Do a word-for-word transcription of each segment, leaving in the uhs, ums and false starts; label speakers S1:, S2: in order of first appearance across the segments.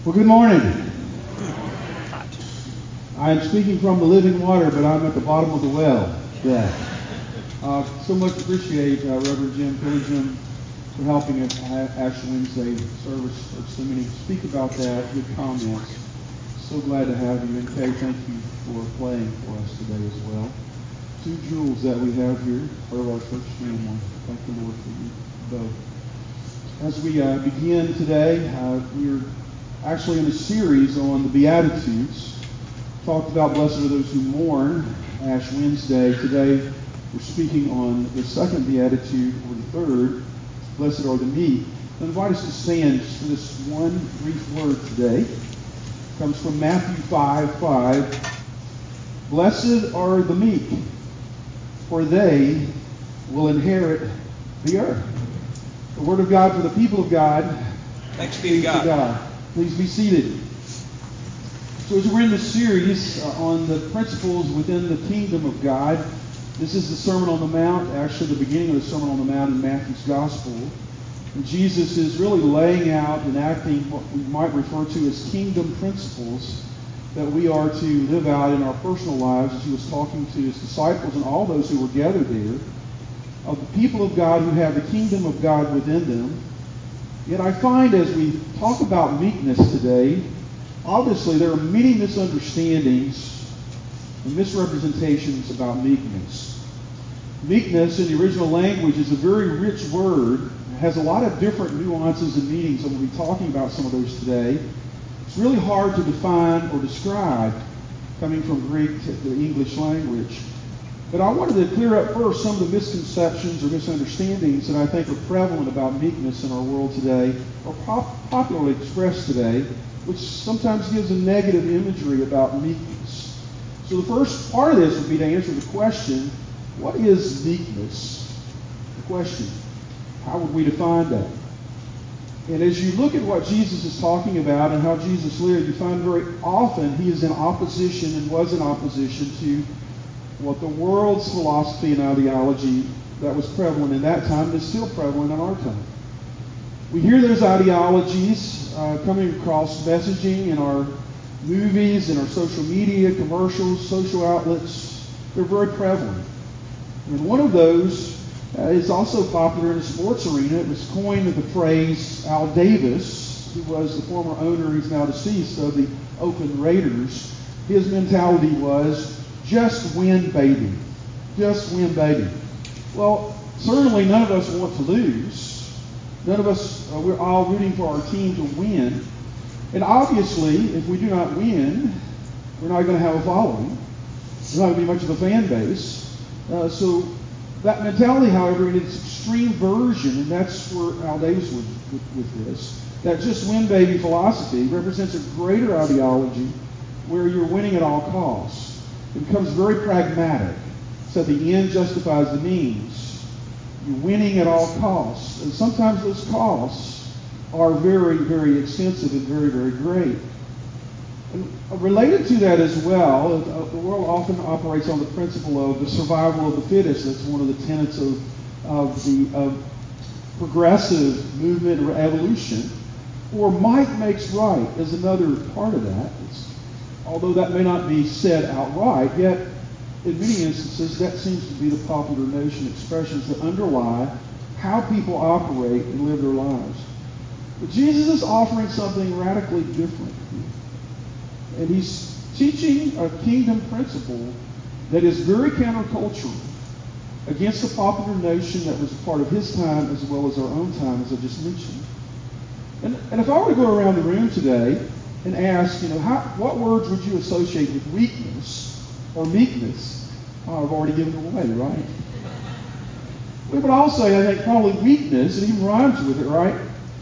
S1: Well, good morning. I am speaking from the living water, but I'm at the bottom of the well. Yeah. Uh, so much appreciate uh, Reverend Jim Pillingham for helping at Ash Wednesday service. Heard so many speak about that. Good comments. So glad to have you. And Kay, thank you for playing for us today as well. Two jewels that we have here, part of our church family. Thank the Lord for you both. As we uh, begin today, uh, we're actually in a series on the Beatitudes. Talked about blessed are those who mourn, Ash Wednesday. Today we're speaking on the second Beatitude, or the third, blessed are the meek. I invite us to stand just for this one brief word today. It comes from Matthew five five. Blessed are the meek, for they will inherit the earth. The word of God for the people of God.
S2: Thanks be to God.
S1: To God. Please be seated. So as we're in this series uh, on the principles within the kingdom of God, this is the Sermon on the Mount, actually the beginning of the Sermon on the Mount in Matthew's Gospel. And Jesus is really laying out and acting what we might refer to as kingdom principles that we are to live out in our personal lives, as he was talking to his disciples and all those who were gathered there, of the people of God who have the kingdom of God within them. Yet I find as we talk about meekness today, obviously there are many misunderstandings and misrepresentations about meekness. Meekness in the original language is a very rich word. It has a lot of different nuances and meanings, and we'll be talking about some of those today. It's really hard to define or describe coming from Greek to the English language. But I wanted to clear up first some of the misconceptions or misunderstandings that I think are prevalent about meekness in our world today, or pop- popularly expressed today, which sometimes gives a negative imagery about meekness. So the first part of this would be to answer the question, what is meekness? The question, how would we define that? And as you look at what Jesus is talking about and how Jesus lived, you find very often he is in opposition and was in opposition to what the world's philosophy and ideology that was prevalent in that time is still prevalent in our time. We hear those ideologies uh, coming across messaging in our movies, in our social media, commercials, social outlets. They're very prevalent. And one of those uh, is also popular in the sports arena. It was coined with the phrase Al Davis, who was the former owner, he's now deceased, of the Oakland Raiders. His mentality was, just win, baby. Just win, baby. Well, certainly none of us want to lose. None of us, uh, we're all rooting for our team to win. And obviously, if we do not win, we're not going to have a following. There's not going to be much of a fan base. Uh, so that mentality, however, in its extreme version, and that's where Al Davis was with, with this, that just win, baby philosophy represents a greater ideology where you're winning at all costs. It becomes very pragmatic. So the end justifies the means. You're winning at all costs. And sometimes those costs are very, very extensive and very, very great. And related to that as well, the world often operates on the principle of the survival of the fittest. That's one of the tenets of, of the of progressive movement or evolution. Or might makes right is another part of that. It's, although that may not be said outright, yet in many instances that seems to be the popular notion, expressions that underlie how people operate and live their lives. But Jesus is offering something radically different here. And he's teaching a kingdom principle that is very countercultural against the popular notion that was a part of his time as well as our own time, as I just mentioned. And, and if I were to go around the room today and ask, you know, how, what words would you associate with weakness or meekness? Oh, I've already given it away, right? We would all say, I think, probably weakness. It even rhymes with it, right?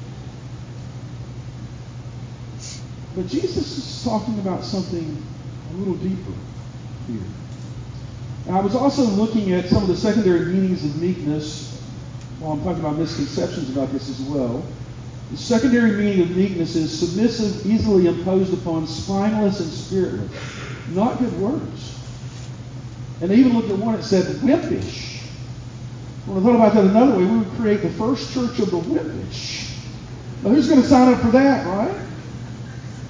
S1: But Jesus is talking about something a little deeper here. Now, I was also looking at some of the secondary meanings of meekness while I'm talking about misconceptions about this as well. The secondary meaning of meekness is submissive, easily imposed upon, spineless, and spiritless. Not good words. And I even looked at one that said wimpish. When I thought about that another way, we would create the first church of the wimpish. Now, who's going to sign up for that, right?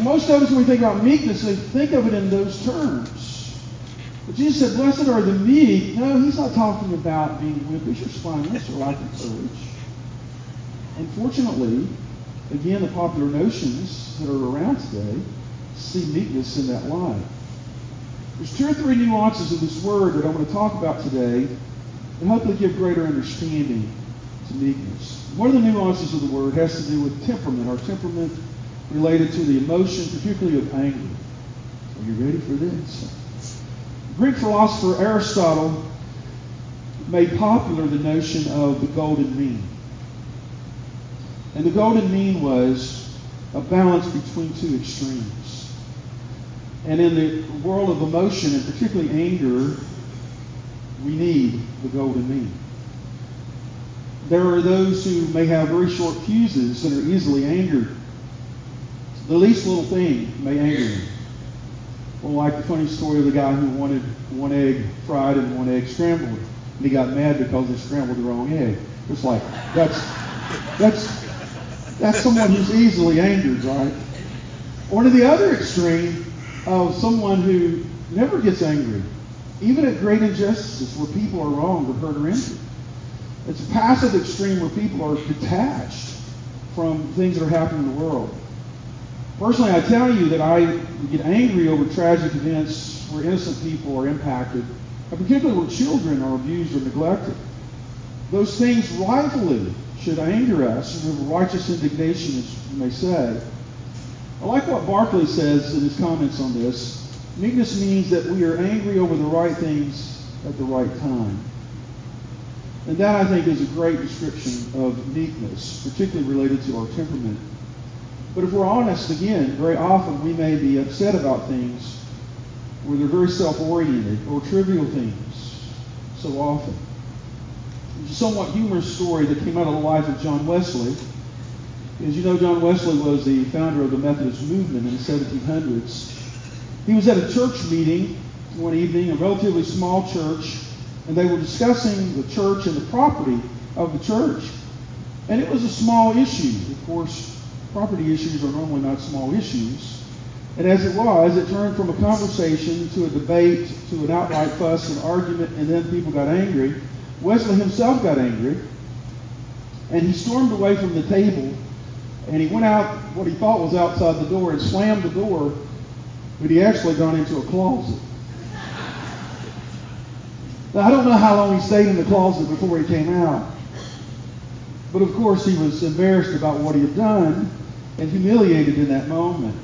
S1: most of us, when we think about meekness, they think of it in those terms. But Jesus said, blessed are the meek. No, he's not talking about being wimpish or spineless or lacking courage. Unfortunately, again, the popular notions that are around today see meekness in that light. There's two or three nuances of this word that I want to talk about today and hopefully give greater understanding to meekness. One of the nuances of the word has to do with temperament, our temperament related to the emotion, particularly of anger. Are you ready for this? Greek philosopher Aristotle made popular the notion of the golden mean. And the golden mean was a balance between two extremes. And in the world of emotion, and particularly anger, we need the golden mean. There are those who may have very short fuses and are easily angered. The least little thing may anger them. Well, like the funny story of the guy who wanted one egg fried and one egg scrambled, and he got mad because they scrambled the wrong egg. It's like, that's that's that's someone who's easily angered, right? Or to the other extreme of someone who never gets angry, even at great injustices where people are wronged or hurt or injured. It's a passive extreme where people are detached from things that are happening in the world. Personally, I tell you that I get angry over tragic events where innocent people are impacted, and particularly where children are abused or neglected. Those things rightfully should anger us, and have righteous indignation, as you may say. I like what Barclay says in his comments on this. Meekness means that we are angry over the right things at the right time. And that, I think, is a great description of meekness, particularly related to our temperament. But if we're honest, again, very often we may be upset about things where they're very self-oriented or trivial things so often. There's a somewhat humorous story that came out of the life of John Wesley. As you know, John Wesley was the founder of the Methodist movement in the seventeen hundreds. He was at a church meeting one evening, a relatively small church, and they were discussing the church and the property of the church. And it was a small issue. Of course, property issues are normally not small issues. And as it was, it turned from a conversation to a debate to an outright fuss and argument, and then people got angry. Wesley himself got angry, and he stormed away from the table, and he went out what he thought was outside the door and slammed the door, but he actually gone into a closet. Now, I don't know how long he stayed in the closet before he came out. But of course, he was embarrassed about what he had done and humiliated in that moment.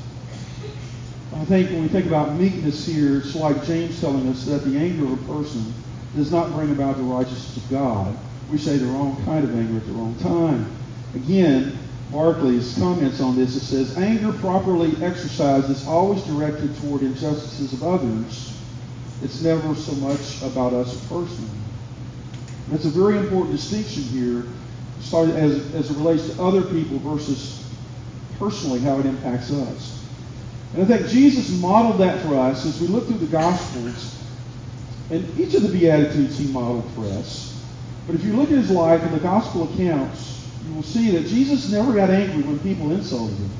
S1: I think when we think about meekness here, it's like James telling us that the anger of a person does not bring about the righteousness of God. We say the wrong kind of anger at the wrong time. Again, Barclay's comments on this, it says, anger properly exercised is always directed toward injustices of others. It's never so much about us personally. That's a very important distinction here as, as it relates to other people versus personally how it impacts us. And I think Jesus modeled that for us as we look through the Gospels, and each of the Beatitudes he modeled for us. But if you look at his life in the Gospel accounts, you will see that Jesus never got angry when people insulted him.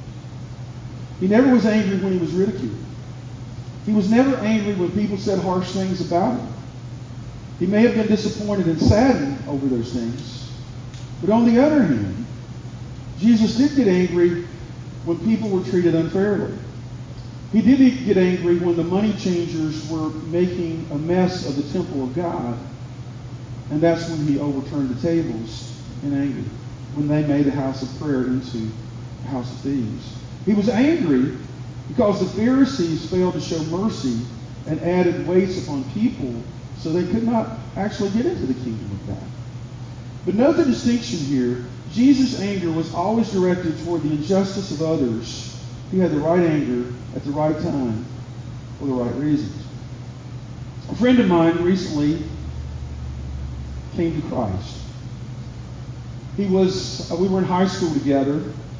S1: He never was angry when he was ridiculed. He was never angry when people said harsh things about him. He may have been disappointed and saddened over those things. But on the other hand, Jesus did get angry when people were treated unfairly. He did get angry when the money changers were making a mess of the temple of God. And that's when he overturned the tables in anger, when they made the house of prayer into a house of thieves. He was angry because the Pharisees failed to show mercy and added weights upon people so they could not actually get into the kingdom of God. But note the distinction here. Jesus' anger was always directed toward the injustice of others. He had the right anger at the right time for the right reasons. A friend of mine recently came to Christ. He was, uh, we were in high school together.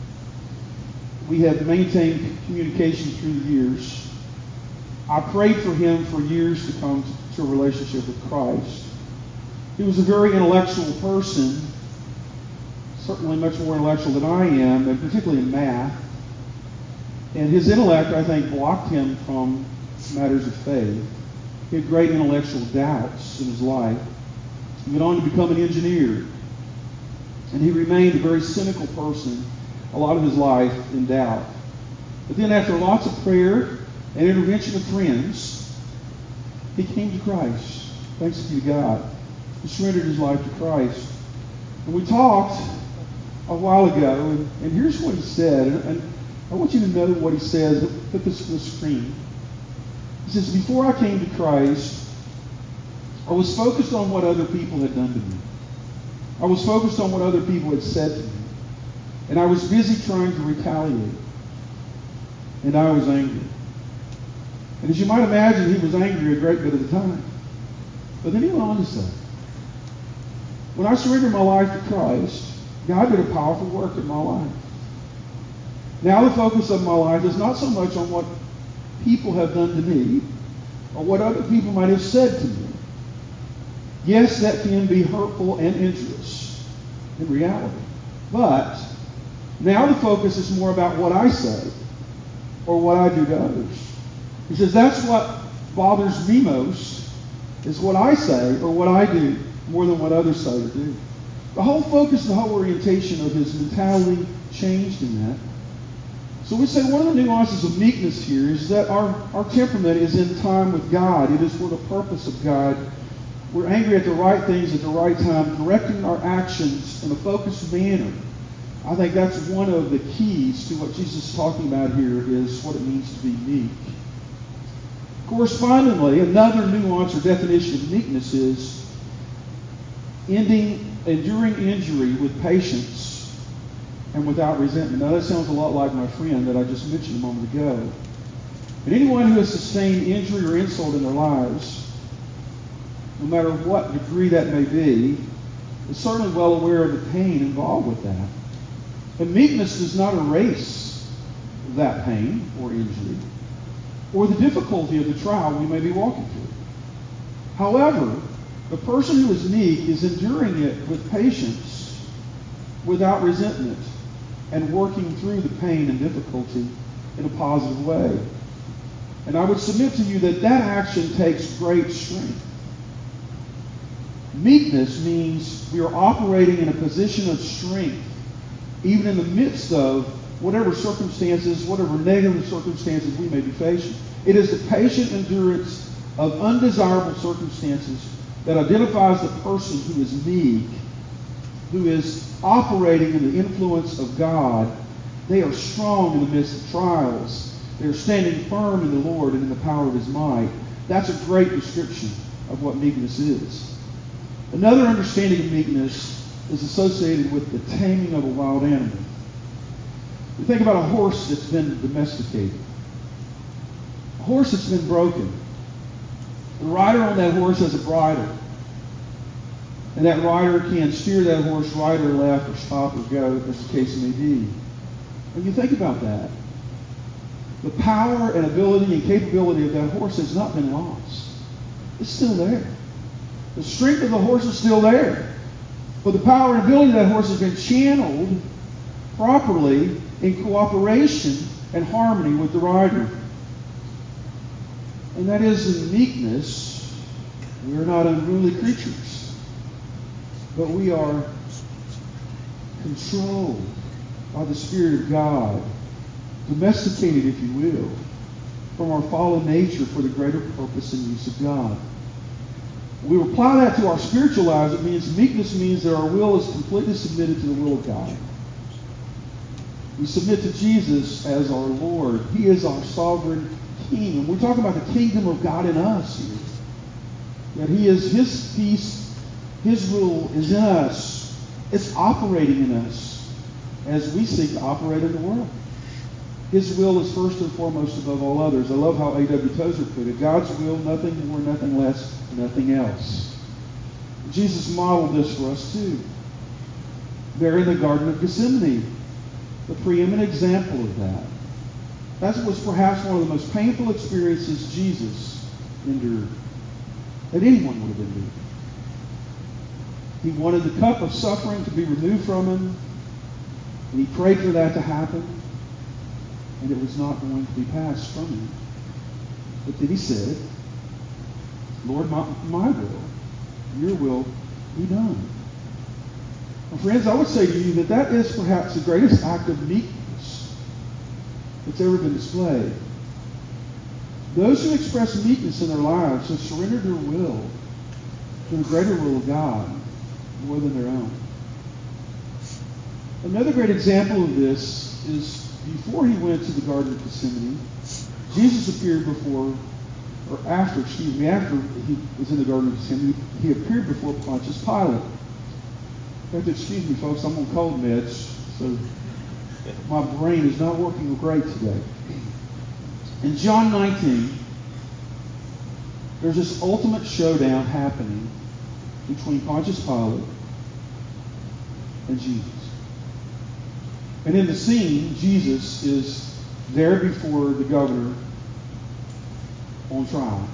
S1: We had maintained communication through the years. I prayed for him for years to come to, to a relationship with Christ. He was a very intellectual person, certainly much more intellectual than I am, and particularly in math. And his intellect, I think, blocked him from matters of faith. He had great intellectual doubts in his life. He went on to become an engineer. And he remained a very cynical person a lot of his life in doubt. But then after lots of prayer and intervention of friends, he came to Christ. Thanks be to God. He surrendered his life to Christ. And we talked a while ago, and, and here's what he said. And, and I want you to know what he says. Put this on the screen. He says, before I came to Christ, I was focused on what other people had done to me. I was focused on what other people had said to me. And I was busy trying to retaliate. And I was angry. And as you might imagine, he was angry a great bit of the time. But then he went on to say, when I surrendered my life to Christ, God did a powerful work in my life. Now the focus of my life is not so much on what people have done to me or what other people might have said to me. Yes, that can be hurtful and injurious in reality. But now the focus is more about what I say or what I do to others. He says that's what bothers me most is what I say or what I do more than what others say or do. The whole focus, the whole orientation of his mentality changed in that. So we say one of the nuances of meekness here is that our, our temperament is in time with God. It is for the purpose of God. We're angry at the right things at the right time, directing our actions in a focused manner. I think that's one of the keys to what Jesus is talking about here is what it means to be meek. Correspondingly, another nuance or definition of meekness is ending, enduring injury with patience and without resentment. Now that sounds a lot like my friend that I just mentioned a moment ago. But anyone who has sustained injury or insult in their lives, no matter what degree that may be, is certainly well aware of the pain involved with that. And meekness does not erase that pain or injury or the difficulty of the trial we may be walking through. However, the person who is meek is enduring it with patience, without resentment, and working through the pain and difficulty in a positive way. And I would submit to you that that action takes great strength. Meekness means we are operating in a position of strength, even in the midst of whatever circumstances, whatever negative circumstances we may be facing. It is the patient endurance of undesirable circumstances that identifies the person who is meek, who is operating in the influence of God. They are strong in the midst of trials. They are standing firm in the Lord and in the power of his might. That's a great description of what meekness is. Another understanding of meekness is associated with the taming of a wild animal. You think about a horse that's been domesticated. A horse that's been broken. The rider on that horse has a bridle. And that rider can steer that horse right or left or stop or go, as the case may be. When you think about that, the power and ability and capability of that horse has not been lost. It's still there. The strength of the horse is still there. But the power and ability of that horse has been channeled properly in cooperation and harmony with the rider. And that is in meekness. We are not unruly creatures, but we are controlled by the Spirit of God, domesticated, if you will, from our fallen nature for the greater purpose and use of God. We apply that to our spiritual lives. It means meekness means that our will is completely submitted to the will of God. We submit to Jesus as our Lord. He is our sovereign King. And we're talking about the kingdom of God in us here. That He is His peace, His rule is in us. It's operating in us as we seek to operate in the world. His will is first and foremost above all others. I love how A W Tozer put it. God's will, nothing more, nothing less, nothing else. Jesus modeled this for us too. There in the Garden of Gethsemane, the preeminent example of that. That was perhaps one of the most painful experiences Jesus endured, that anyone would have endured. He wanted the cup of suffering to be removed from him, and he prayed for that to happen. and it was not going to be passed from him. But then he said, Lord, my, my will, your will be done. Well, friends, I would say to you that that is perhaps the greatest act of meekness that's ever been displayed. Those who express meekness in their lives have surrendered their will to the greater will of God more than their own. Another great example of this is before he went to the Garden of Gethsemane, Jesus appeared before, or after, excuse me, after he was in the Garden of Gethsemane, he appeared before Pontius Pilate. You have to excuse me, folks, I'm on cold meds, so my brain is not working great today. In John nineteen, there's this ultimate showdown happening between Pontius Pilate and Jesus. And in the scene, Jesus is there before the governor on trial.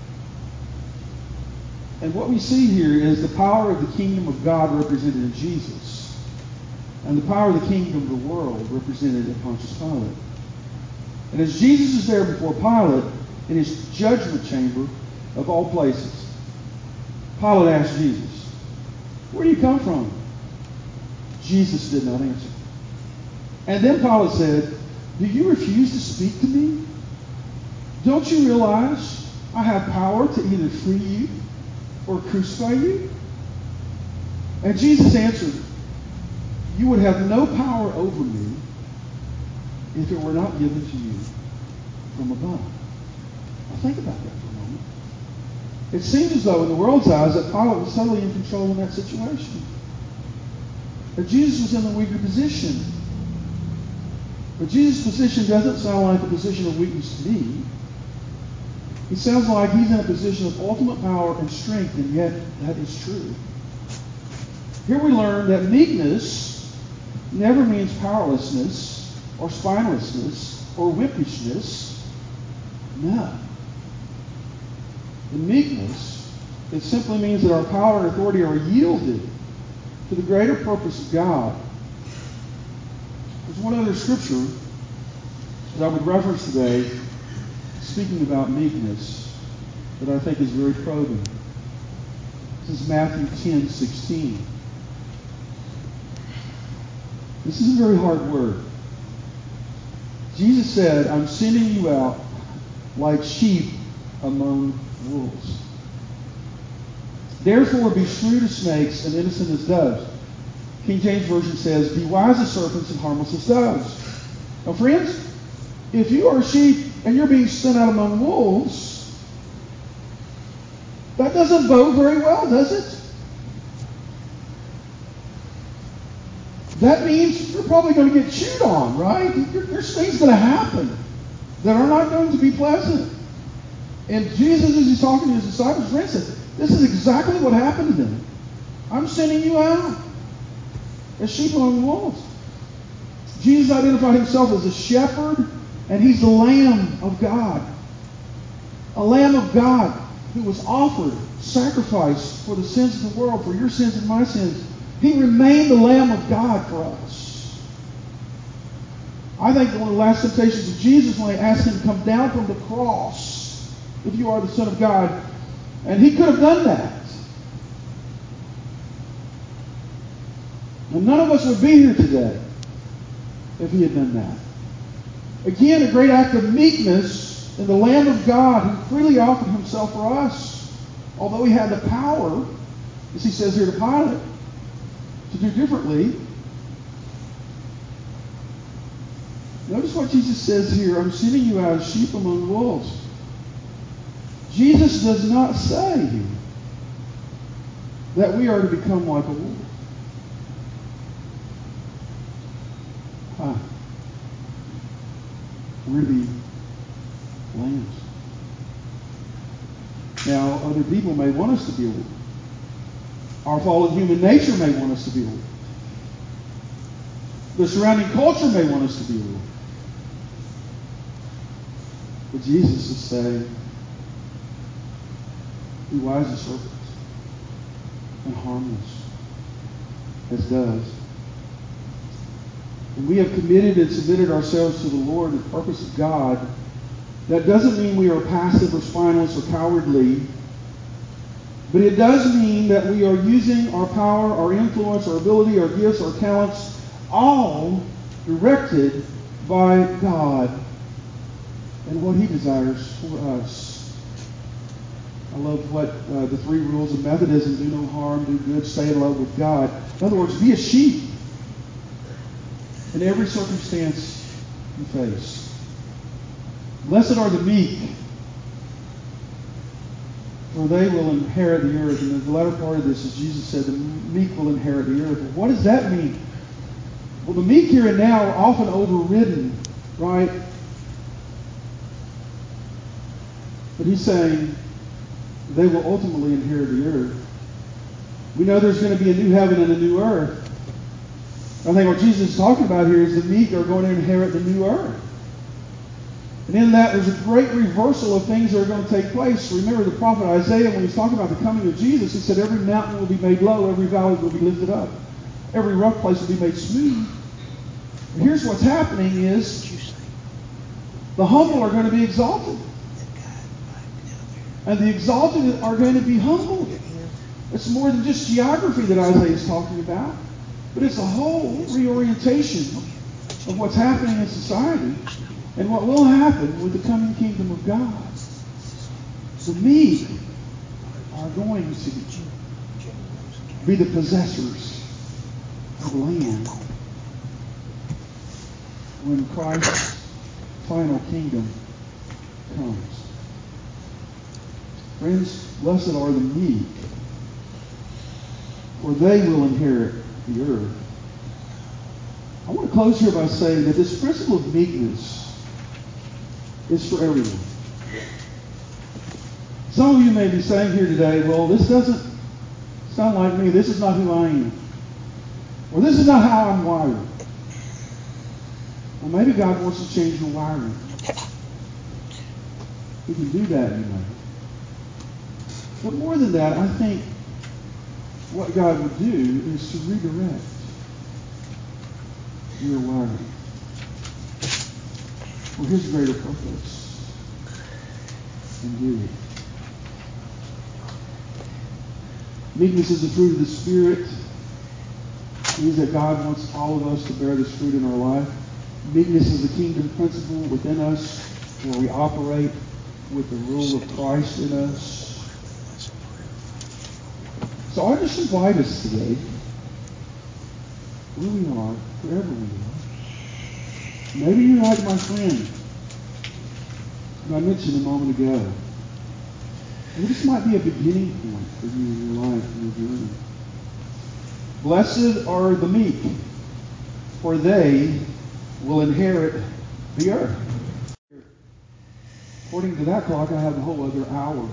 S1: And what we see here is the power of the kingdom of God represented in Jesus, and the power of the kingdom of the world represented in Pontius Pilate. And as Jesus is there before Pilate, in his judgment chamber of all places, Pilate asked Jesus, "Where do you come from?" Jesus did not answer. And then Pilate said, "Do you refuse to speak to me? Don't you realize I have power to either free you or crucify you?" And Jesus answered, "You would have no power over me if it were not given to you from above." Now think about that for a moment. It seems as though in the world's eyes that Pilate was totally in control in that situation. That Jesus was in the weaker position. But Jesus' position doesn't sound like a position of weakness to me. It sounds like he's in a position of ultimate power and strength, and yet that is true. Here we learn that meekness never means powerlessness or spinelessness or wimpishness. No. The meekness, it simply means that our power and authority are yielded to the greater purpose of God. There's one other scripture that I would reference today, speaking about meekness, that I think is very probing. This is Matthew ten sixteen. This is a very hard word. Jesus said, "I'm sending you out like sheep among wolves. Therefore be shrewd as snakes and innocent as doves." King James Version says, "Be wise as serpents and harmless as doves." Now, friends, if you are sheep and you're being sent out among wolves, that doesn't bode very well, does it? That means you're probably going to get chewed on, right? There's things going to happen that are not going to be pleasant. And Jesus, as he's talking to his disciples, friends, said, this is exactly what happened to them. I'm sending you out as sheep among wolves. Jesus identified himself as a shepherd, and he's the Lamb of God. A Lamb of God who was offered, sacrificed for the sins of the world, for your sins and my sins. He remained the Lamb of God for us. I think one of the last temptations of Jesus when they asked him to come down from the cross, if you are the Son of God, and he could have done that. And none of us would be here today if he had done that. Again, a great act of meekness in the Lamb of God who freely offered himself for us. Although he had the power, as he says here to Pilate, to do differently. Notice what Jesus says here. I'm sending you out as sheep among wolves. Jesus does not say here that we are to become like a wolf. Huh. We're to be lambs. Now, other people may want us to be a wolf. Our fallen human nature may want us to be a wolf. The surrounding culture may want us to be a wolf. But Jesus is saying, be wise as serpents and harmless as doves. and we have committed and submitted ourselves to the Lord and the purpose of God, that doesn't mean we are passive or spineless or cowardly, but it does mean that we are using our power, our influence, our ability, our gifts, our talents, all directed by God and what He desires for us. I love what uh, the three rules of Methodism: do no harm, do good, stay in love with God. In other words, be a sheep in every circumstance you face. Blessed are the meek, for they will inherit the earth. And the latter part of this is Jesus said the meek will inherit the earth. Well, what does that mean? Well, the meek here and now are often overridden, right? But He's saying they will ultimately inherit the earth. We know there's going to be a new heaven and a new earth. I think what Jesus is talking about here is the meek are going to inherit the new earth. And in that, there's a great reversal of things that are going to take place. Remember the prophet Isaiah, when he's talking about the coming of Jesus, he said every mountain will be made low, every valley will be lifted up. Every rough place will be made smooth. And here's what's happening is the humble are going to be exalted. And the exalted are going to be humbled. It's more than just geography that Isaiah is talking about, but it's a whole reorientation of what's happening in society and what will happen with the coming kingdom of God. The meek are going to be the possessors of the land when Christ's final kingdom comes. Friends, blessed are the meek, for they will inherit the earth. I want to close here by saying that this principle of meekness is for everyone. Some of you may be saying here today, well, this doesn't sound like me. This is not who I am. Or this is not how I'm wired. Well, maybe God wants to change your wiring. He can do that, you know. But more than that, I think what God would do is to redirect your wiring for His greater purpose and good. Meekness is the fruit of the Spirit. It means that God wants all of us to bear this fruit in our life. Meekness is a kingdom principle within us where we operate with the rule of Christ in us. So I just invite us today, where we are, wherever we are. Maybe you're like my friend who I mentioned a moment ago. And this might be a beginning point for you in your life and your journey. Blessed are the meek, for they will inherit the earth. According to that clock, I have a whole other hour.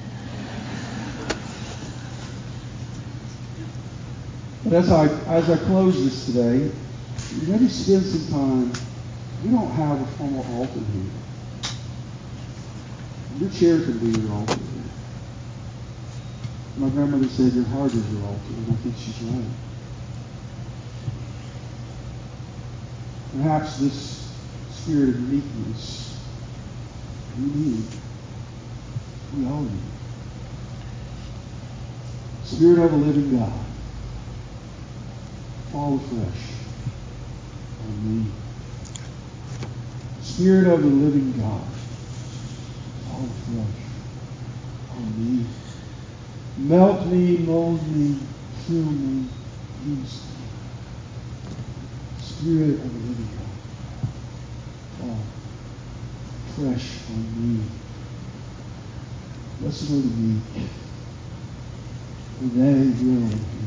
S1: But as I as I close this today, maybe spend some time. We don't have a formal altar here. Your chair can be your altar here. My grandmother said your heart is your altar, and I think she's right. Perhaps this spirit of meekness we need. We all need. Spirit of the living God, fall afresh on me. Spirit of the living God, fall afresh on me. Melt me, mold me, fill me, use me. Spirit of the living God, fall fresh on me. Blessed are the meek, for they will